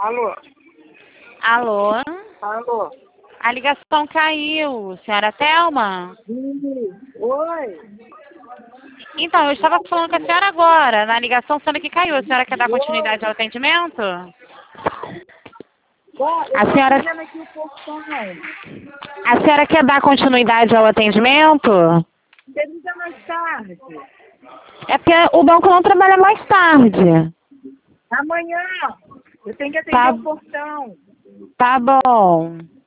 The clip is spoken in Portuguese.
Alô? Alô? Alô? A ligação caiu, senhora Thelma? Oi? Então, eu estava falando com a senhora agora, na ligação, sendo que caiu. A senhora quer dar continuidade ao atendimento? Bom, eu A tô senhora, atendendo aqui o portão. a senhora quer dar continuidade ao atendimento? Você liga mais tarde. É porque o banco não trabalha mais tarde. Amanhã. Eu tenho que atender Tá, o portão. tá bom.